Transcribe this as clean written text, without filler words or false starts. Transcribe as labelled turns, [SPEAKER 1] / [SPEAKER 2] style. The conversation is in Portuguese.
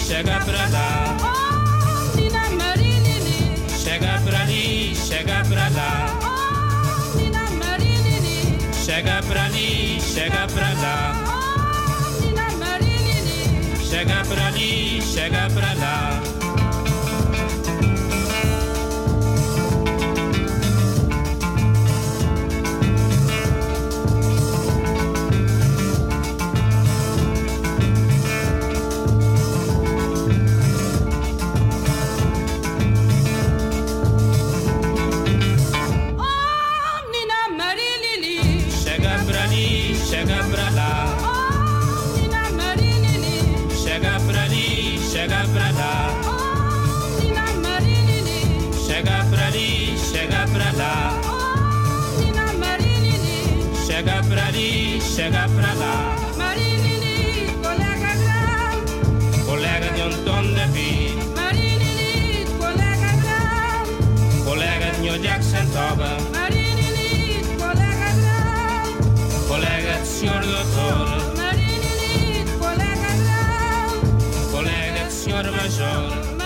[SPEAKER 1] chega pra lá.
[SPEAKER 2] Oh, Nina Marilili.
[SPEAKER 1] Chega pra ali, chega pra lá.
[SPEAKER 2] Oh, Nina Marilili.
[SPEAKER 1] Chega pra ali, chega pra lá.
[SPEAKER 2] Oh, Nina Marilili.
[SPEAKER 1] Chega pra ali, chega pra lá. Chega pra lá.
[SPEAKER 2] Oh, Nina Marilili.
[SPEAKER 1] Chega pra ali, chega pra lá.
[SPEAKER 2] Oh, Nina Marilili.
[SPEAKER 1] Chega pra ali, chega pra lá.
[SPEAKER 2] Oh, Nina Marilili.
[SPEAKER 1] Chega pra ali, chega pra lá.
[SPEAKER 2] Marilili, colega grande.
[SPEAKER 1] Colega de Anton Levi.
[SPEAKER 2] Marilili, colega grande.
[SPEAKER 1] Colega de New Jackson Toba.
[SPEAKER 2] Marilili, colega grande.
[SPEAKER 1] Colega de Senhor Doutor.
[SPEAKER 2] Marilili, colega grande.
[SPEAKER 1] Colega de Senhor Major.